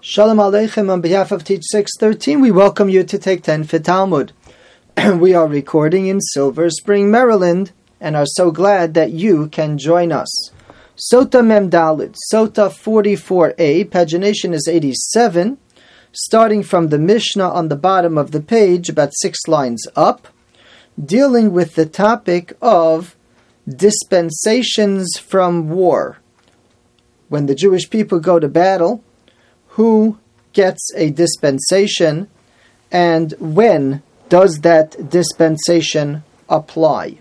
Shalom Aleichem. On behalf of Teach 613, we welcome you to Take 10 for Talmud. We are recording in Silver Spring, Maryland, and are so glad that you can join us. Sota Mem Daled, Sota 44a, pagination is 87, starting from the Mishnah on the bottom of the page, about 6 lines up, dealing with the topic of dispensations from war. When the Jewish people go to battle, who gets a dispensation, and when does that dispensation apply?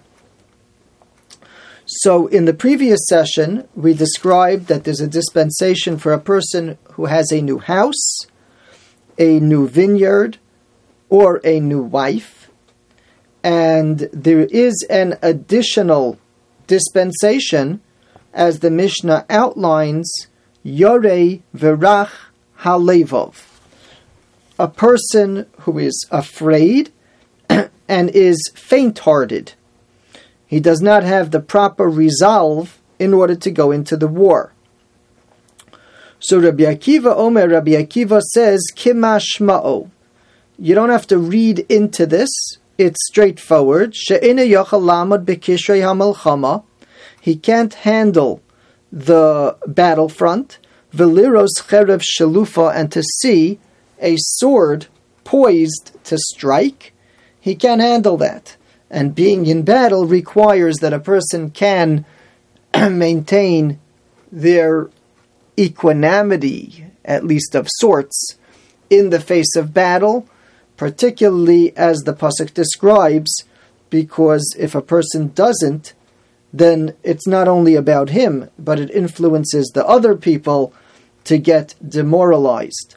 So in the previous session, we described that there's a dispensation for a person who has a new house, a new vineyard, or a new wife, and there is an additional dispensation, as the Mishnah outlines, Yorei Verach Halevov, a person who is afraid and is faint-hearted. He does not have the proper resolve in order to go into the war. So Rabbi Akiva says, Kimashma'o. You don't have to read into this. It's straightforward. She'ena yochel lamod bekishrei hamalchama. He can't handle the battlefront. Veliros cherev shalufa, and to see a sword poised to strike. He can't handle that. And being in battle requires that a person can maintain their equanimity, at least of sorts, in the face of battle, particularly as the pasuk describes, because if a person doesn't, then it's not only about him, but it influences the other people to get demoralized.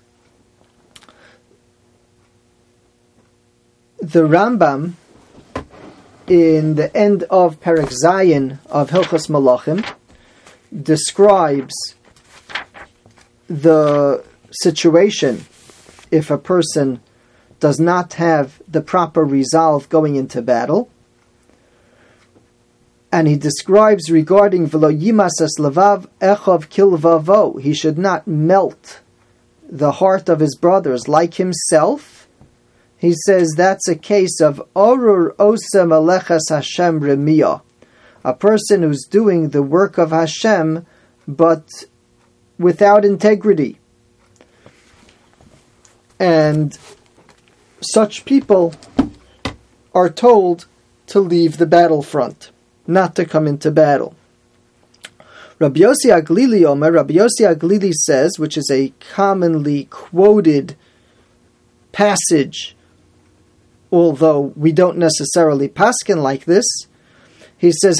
The Rambam, in the end of Perek Zayin of Hilchos Malachim, describes the situation if a person does not have the proper resolve going into battle. And he describes regarding V'lo yimasas levav echov kilvavo, he should not melt the heart of his brothers like himself. He says that's a case of orur osem alechas Hashem remiyah, a person who's doing the work of Hashem but without integrity. And such people are told to leave the battlefront, not to come into battle. Rabbi Yossi Aglili says, which is a commonly quoted passage, although we don't necessarily paskin like this, he says,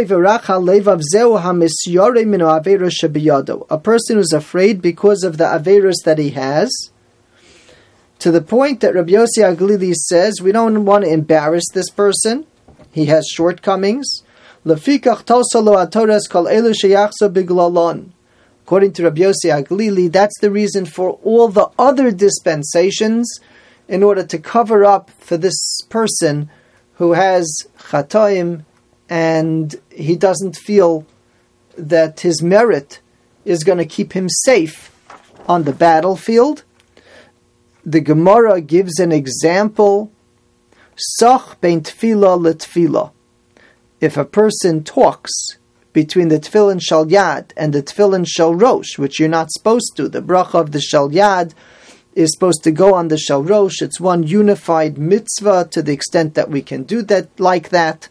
a person who's afraid because of the averos that he has, to the point that Rabbi Yossi Aglili says, we don't want to embarrass this person, he has shortcomings. According to Rabbi Yossi Aglili, that's the reason for all the other dispensations, in order to cover up for this person who has chatoim and he doesn't feel that his merit is going to keep him safe on the battlefield. The Gemara gives an example, Sach bein tefillah letefillah. If a person talks between the tefillin shal yad and the tefillin shal rosh, which you're not supposed to, the bracha of the shal yad is supposed to go on the shal rosh. It's one unified mitzvah to the extent that we can do that like that.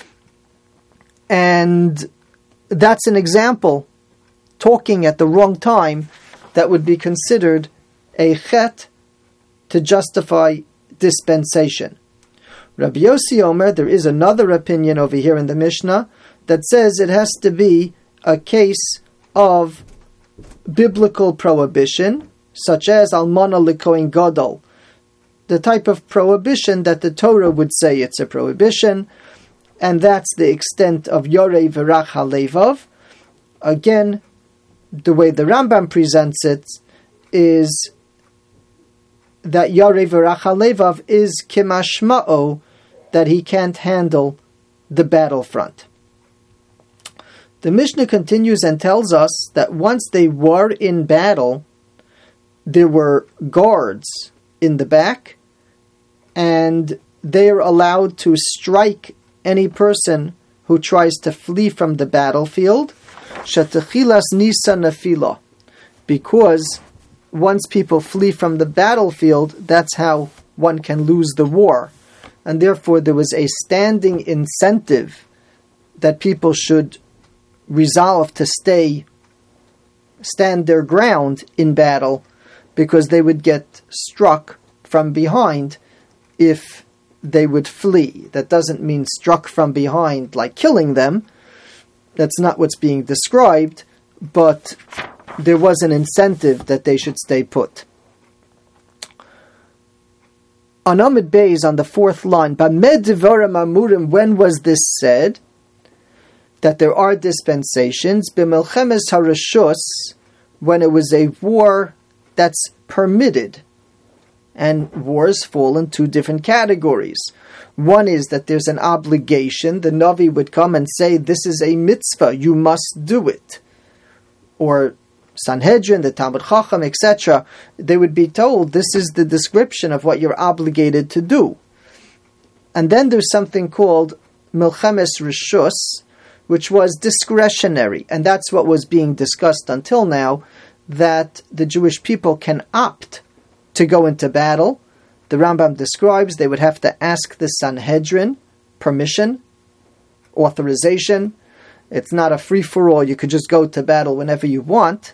And that's an example, talking at the wrong time, that would be considered a chet to justify dispensation. Rabbi Yossi Omer, there is another opinion over here in the Mishnah that says it has to be a case of biblical prohibition, such as almana l'kohen gadol, the type of prohibition that the Torah would say it's a prohibition, and that's the extent of yorei verach halevov. Again, the way the Rambam presents it is that yorei verach halevov is kimashma'o, that he can't handle the battlefront. The Mishnah continues and tells us that once they were in battle, there were guards in the back, and they are allowed to strike any person who tries to flee from the battlefield. Shetechilas nisa nefila, because once people flee from the battlefield, that's how one can lose the war. And therefore there was a standing incentive that people should resolve to stand their ground in battle, because they would get struck from behind if they would flee. That doesn't mean struck from behind like killing them. That's not what's being described, but there was an incentive that they should stay put. On Amud Beis, on the fourth line, Bamed Devarim Amurim, when was this said? That there are dispensations. B'Melchemes Harashus, when it was a war that's permitted. And wars fall in two different categories. One is that there's an obligation. The Navi would come and say, this is a mitzvah, you must do it. Or Sanhedrin, the Talmud Chacham, etc., they would be told, this is the description of what you're obligated to do. And then there's something called Milchemes Rishus, which was discretionary. And that's what was being discussed until now, that the Jewish people can opt to go into battle. The Rambam describes they would have to ask the Sanhedrin permission, authorization. It's not a free-for-all, you could just go to battle whenever you want.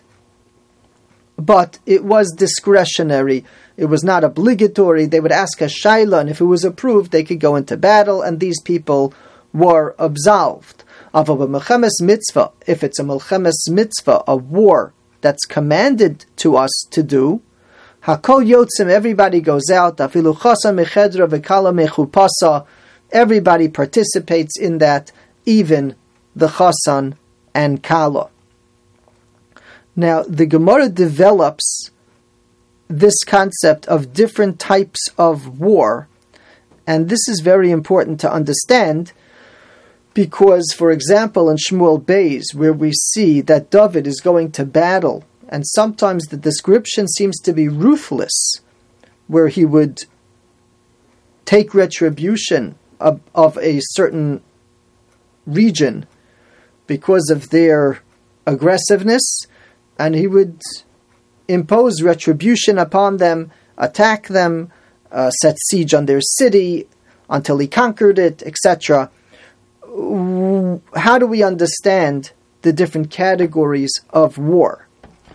But it was discretionary. It was not obligatory. They would ask a shaila, and if it was approved, they could go into battle, and these people were absolved. Of a Melchemes mitzvah, if it's a Melchemes mitzvah, a war that's commanded to us to do, Hakol yotzim, everybody goes out. Afilu chasa mechedra v'kala mechupasa. Everybody participates in that, even the chasan and kala. Now, the Gemara develops this concept of different types of war, and this is very important to understand, because, for example, in Shmuel Beis, where we see that David is going to battle, and sometimes the description seems to be ruthless, where he would take retribution of a certain region because of their aggressiveness, and he would impose retribution upon them, attack them, set siege on their city until he conquered it, etc. How do we understand the different categories of war?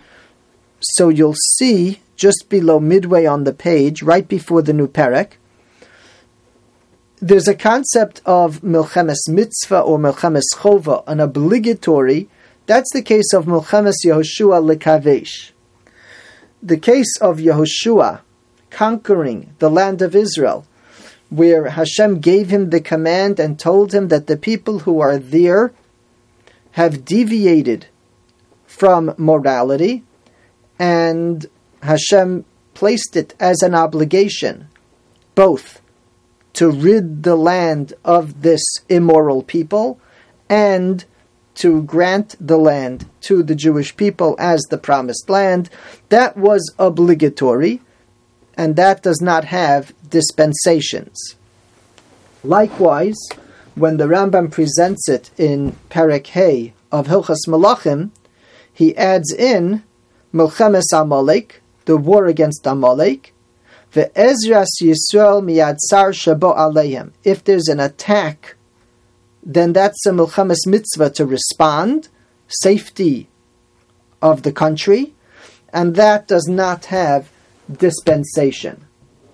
So you'll see, just below midway on the page, right before the new perek, there's a concept of Milchemes Mitzvah or Milchemes Chova, an obligatory. That's the case of Milchemes Yehoshua Lekavesh. The case of Yehoshua conquering the land of Israel, where Hashem gave him the command and told him that the people who are there have deviated from morality, and Hashem placed it as an obligation, both to rid the land of this immoral people and to grant the land to the Jewish people as the promised land. That was obligatory, and that does not have dispensations. Likewise, when the Rambam presents it in Perek Hey of Hilchas Malachim, he adds in Milchemes Amalek, the war against Amalek, ve'ezras Yisrael miyad tsar shabo aleihim. If there's an attack, then that's a Milchemes mitzvah to respond, safety of the country, and that does not have dispensation.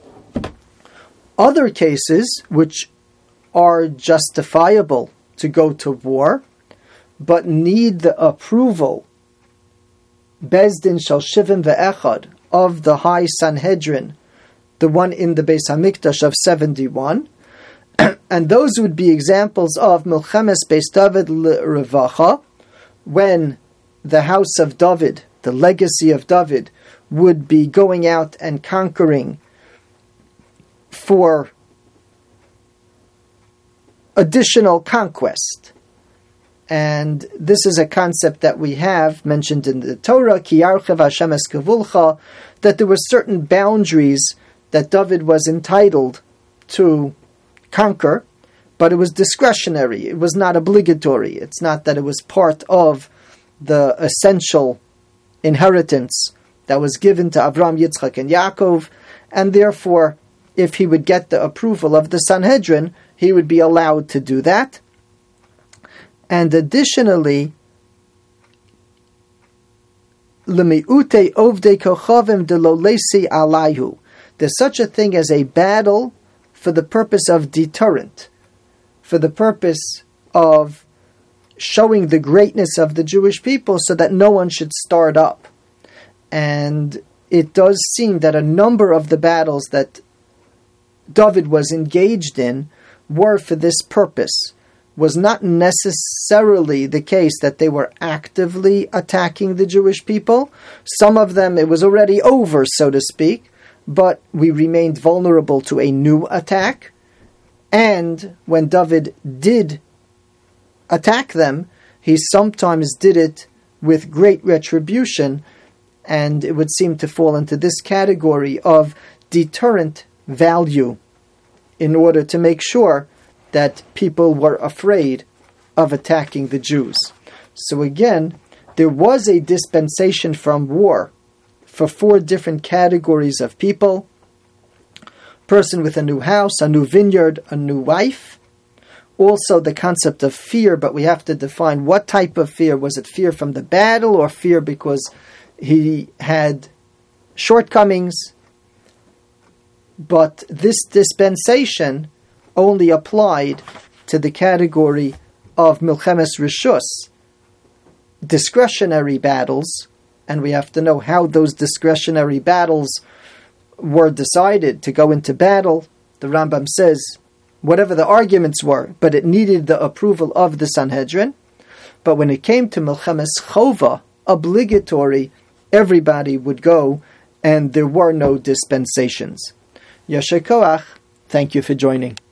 Other cases which are justifiable to go to war, but need the approval, Bezdin Shal Shivim Ve'echad, of the High Sanhedrin, the one in the Beis Hamikdash of 71, and those would be examples of Milchemes Beis David L'Revacha, when the house of David, the legacy of David, would be going out and conquering for additional conquest. And this is a concept that we have mentioned in the Torah, Ki yarchev Hashem es kavulcha, that there were certain boundaries that David was entitled to conquer, but it was discretionary. It was not obligatory. It's not that it was part of the essential inheritance that was given to Avraham, Yitzchak, and Yaakov, and therefore, if he would get the approval of the Sanhedrin, he would be allowed to do that. And additionally, L'mi'ute ovdei kochavim delolesi alayhu. There's such a thing as a battle for the purpose of deterrent, for the purpose of showing the greatness of the Jewish people so that no one should start up. And it does seem that a number of the battles that David was engaged in were for this purpose. Was not necessarily the case that they were actively attacking the Jewish people. Some of them, it was already over, so to speak, but we remained vulnerable to a new attack. And when David did attack them, he sometimes did it with great retribution, and it would seem to fall into this category of deterrent value in order to make sure that people were afraid of attacking the Jews. So again, there was a dispensation from war for 4 different categories of people: person with a new house, a new vineyard, a new wife. Also the concept of fear, but we have to define what type of fear. Was it fear from the battle or fear because he had shortcomings? But this dispensation only applied to the category of Milchemes Rishus, discretionary battles, and we have to know how those discretionary battles were decided to go into battle. The Rambam says, whatever the arguments were, but it needed the approval of the Sanhedrin. But when it came to Milchemes Chova, obligatory, everybody would go, and there were no dispensations. Yasher Koach, thank you for joining.